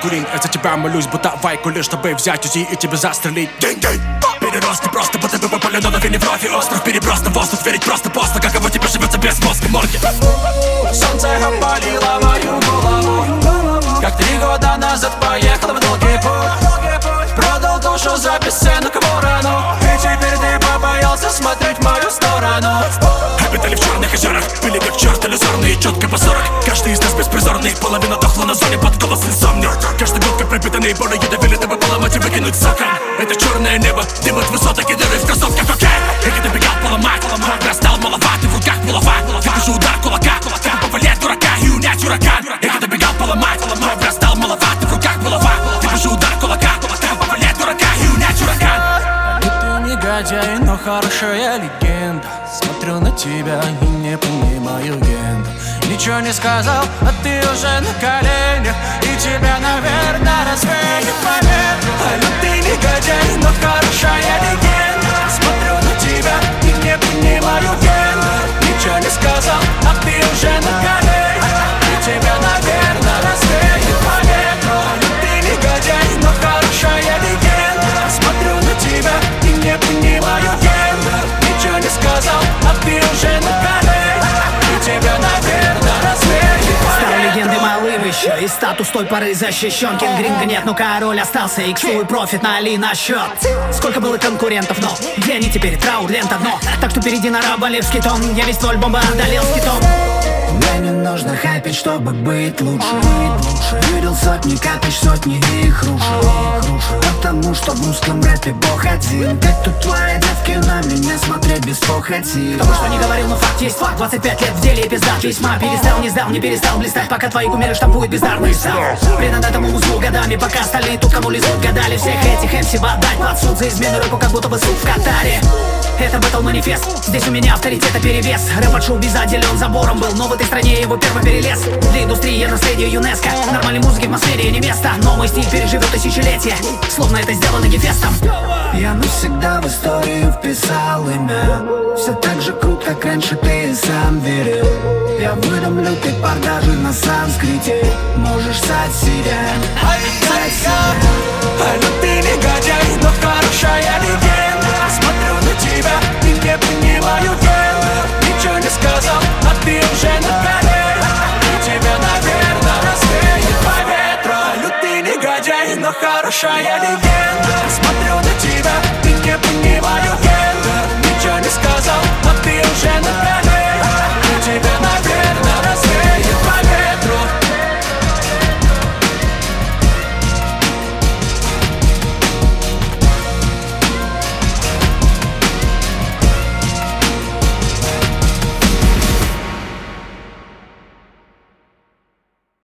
курил, я за тебя молюсь, будто вайку, лишь чтобы взять УЗИ и тебя застрелить. День-день! Перерос не просто, будто бы попали на новине в кровь и остров. Переброс на воздух, верить просто постно, каково тебе живется без мозга морги. Солнце опалило мою голову, как 3 года назад поехал в долгий путь. Продал душу за бесценок ворону, и теперь ты побоялся смотреть в мою сторону. Обитали в черных озерах, были как черт иллюзорные, четко по 40. Каждый из нас беспризорный, половина дохла на зоне под голос инсомни. Каждый год как пропитанный болью давили, дабы поломать и выкинуть соком. Это черное небо, дым от высоток и дыры в кроссовках, окей. Я добегал поломать, растал маловат, и в руках булава. Я вижу удар кулака, повалять дурака и унять ураган. Я добегал поломать, растал маловат, и в руках булава. Я вижу удар кулака, повалять дурака и унять ураган. Ты негодяй, но хорошая легенда. Смотрю на тебя и не понимаю генда. Ничего не сказал, а ты уже на коленях, и тебя, наверное, развеет по ветру. Ты негодяй, но хорошая легенда. Смотрю на тебя и не понимаю генда. Ничего не сказал, а ты уже на коленях, и тебя, наверное, развеет по ветру. Ты негодяй, но хорошая легенда. Смотрю на тебя и не понимаю генда. Ничего не сказал, а ты уже на коленях, и тебя, наверное, развеет по ветру. Стал легендой малым еще, и статус той поры защищен. Кингринга нет, но король остался, иксу и профит налей на счет. Сколько было конкурентов, но где они теперь? Траур, лента, дно. Так что перейди на Раболевский тон, я весь твой альбом одолел скитом. Мне не нужно хайпить, чтобы быть лучше. Видел сотни капищ, сотни и их рушу. Потому что в русском рэпе бог один. Как тут твои девки на меня смотреть без похоти. Кто бы что ни говорил, но факт есть факт. 25 лет в деле и пиздат весьма. Перестал, не сдал, не перестал блистать, пока твои кумиры штампуют бездарный саунд. Предан этому узлу годами, пока остальные тут кому лезут гадали. Всех этих МС отдать под суд за измену рэпу, как будто бы суд в Катаре. Это бэтл-манифест, здесь у меня авторитета перевес. Рэп от шоу-биза отделен забором был, но в этой стране его первый перелез. Для индустрии я наследие ЮНЕСКО, нормальной музыки в Москве не место. Но мой стиль переживет тысячелетия, словно это сделано гефестом. Я навсегда в историю вписал имя. Все так же круто, как раньше ты и сам верил. Я выдам лютый пар даже на санскрите. Можешь сать сирен. Ты негодяй, но хорошая легенда. Смотрю на тебя и не понимаю генда. Ничего не сказал, а ты уже на коленях, и тебя, наверное, развеет по ветру. Ты негодяй, но хорошая легенда. Смотрю на тебя и не понимаю генда. Ничего не сказал, а ты уже на коленях.